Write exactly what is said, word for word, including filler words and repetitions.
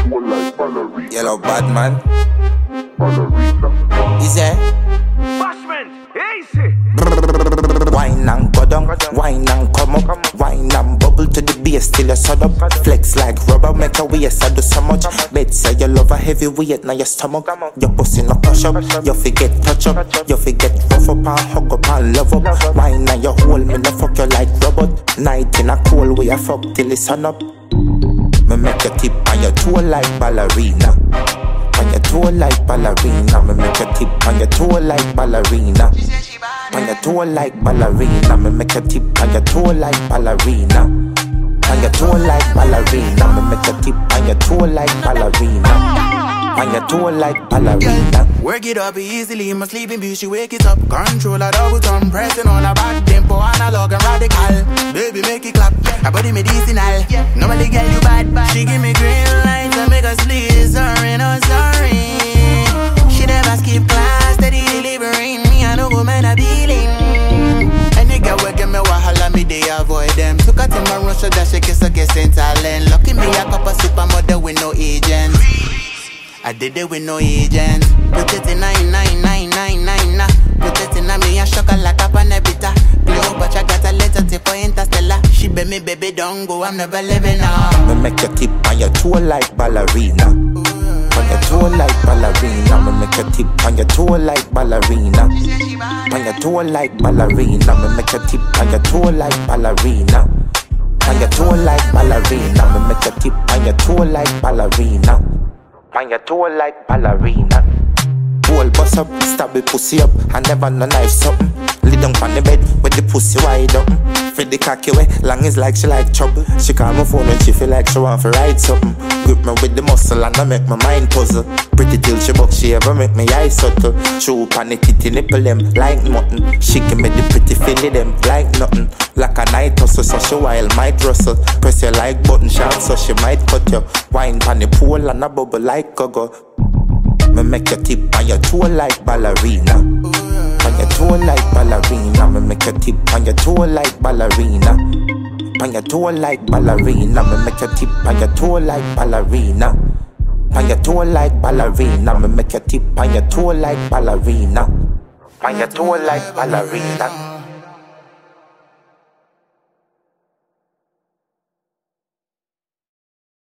Yellow bad man. Is it? Bashment, easy. Wine and go down, wine and come up, wine and bubble to the base till you sod up. Flex like rubber, make a waist, I do so much. Bet say you love a heavy weight, now your stomach. Your pussy no crush up, you forget touch up, you forget rough up and hug up and love up. Wine and you hold me, no fuck you like robot. Night in a cold way, I fuck till the sun up. Me make your tip on your toe like ballerina. On your toe like ballerina. Me make your tip on your toe like ballerina. On your toe like ballerina. Me make your tip on your toe like ballerina. On your toe like ballerina. Me make your tip on your toe like ballerina. On your toe like ballerina. Work it up easily, my sleeping beauty, wake it up. Control a double thumb, pressing on a back tempo, analog and radical. Baby, make it clap, her body medicinal. Normally, girl, you bad, she give me green light to make us sleep. Sorry, no sorry. She never skip class, steady delivering me. I know woman a dealing. Any girl will give me wahala, me they avoid them. Took her to my room, so that she kiss her, get sent talent. Lucky me a cup of super mother with no agent. I did it with no agent. Put it in nine nine nine nine nine nine. Put it in a me and shock like a panabita. Cleopatra got a letter tip for Interstellar. She bet me baby don't go, I'm never living on. Me make your tip on your toe like ballerina. On your toe like ballerina. Me make your tip on your toe like ballerina. On your toe like ballerina. Me make your tip on your toe like ballerina. On your toe like ballerina. Me make your tip on your toe like ballerina. On your toe like ballerina. Whole bust up, stab the pussy up, and never no knife something. Lay down on the bed with the pussy wide open. Fit the cocky way, long is like she like trouble. She call my phone when she feel like she want to ride something. Grip me with the muscle and I make my mind puzzle. Pretty till she buck, she ever make me eyes subtle. Show up on the titty nipple them like nothing. She give me the pretty filly them like nothing. Like a night hustle, so she wild might rustle. Press your like button sharp so she might cut you. Wine on the pool and a bubble like gogo. Me make your tip on your toe like ballerina. On your toe like ballerina. Me make your tip on your toe like ballerina. On your toe like ballerina. Me make your tip on your toe like ballerina. On your toe like ballerina. Me make your tip on your toe like ballerina. On your toe like ballerina.